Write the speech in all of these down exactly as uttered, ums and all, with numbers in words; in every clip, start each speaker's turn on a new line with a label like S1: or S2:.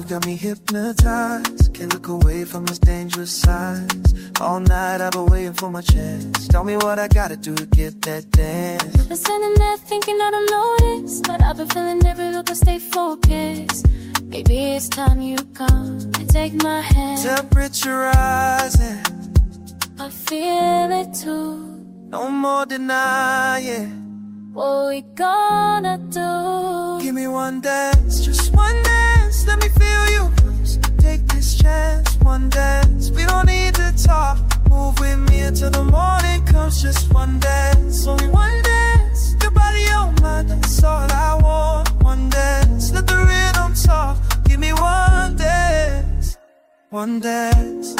S1: got me hypnotized. Can't look away from this dangerous size. All night I've been waiting for my chance. Tell me what I gotta do to get that dance.
S2: I've been standing there thinking I don't notice, but I've been feeling every look, I stay focused. Maybe it's time you come and take my hand.
S1: Temperature rising,
S2: I feel it too.
S1: no more denying.
S2: What we gonna do?
S1: Give me one dance, just one dance. Let me feel you close. Take this chance, one dance. We don't need to talk. Move with me until the morning comes. Just one dance, only one dance. Your body on mine, that's all I want. One dance, let the rhythm talk. Give me one dance, one dance.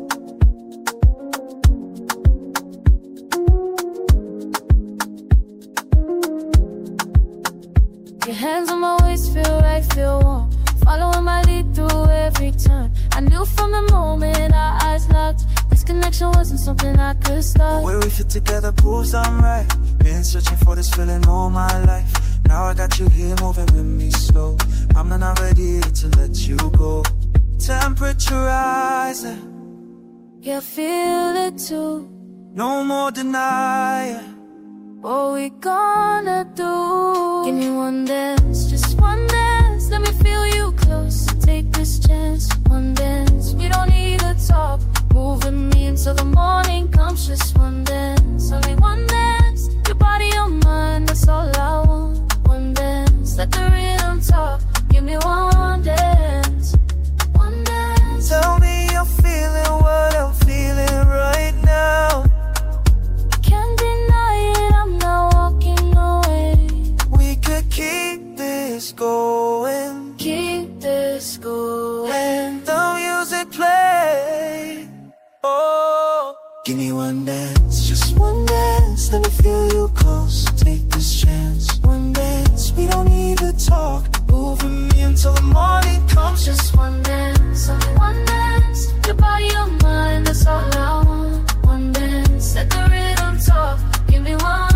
S2: Your hands on my waist, feel right, feel warm. Following my lead through every turn. I knew from the moment our eyes locked, this connection wasn't something I could stop.
S1: The way we fit together proves I'm right. Been searching for this feeling all my life. Now I got you here moving with me slow. I'm not ready to let you go. Temperature rising,
S2: Yeah, I feel it too.
S1: no more denying.
S2: What we gonna do? Give me one dance, just one dance. Let me feel you close. Take this chance, one dance. We don't need to talk. Move with me until the morning comes. Just one dance, only one dance. Your body on mine, that's all I want. One dance, let the rhythm talk. Give me one dance, one dance.
S1: Tell me you're feeling what I'm feeling right now.
S2: Can't deny it, I'm not walking away.
S1: We could keep this going.
S2: Keep this going.
S1: When the music play, oh, give me one dance, just one dance. Let me feel you close. Take this chance, one dance. We don't need to talk. Move with me until the morning comes.
S2: Just one dance, only one dance. Your body on mine, that's all I want. One dance, let the rhythm talk. Give me one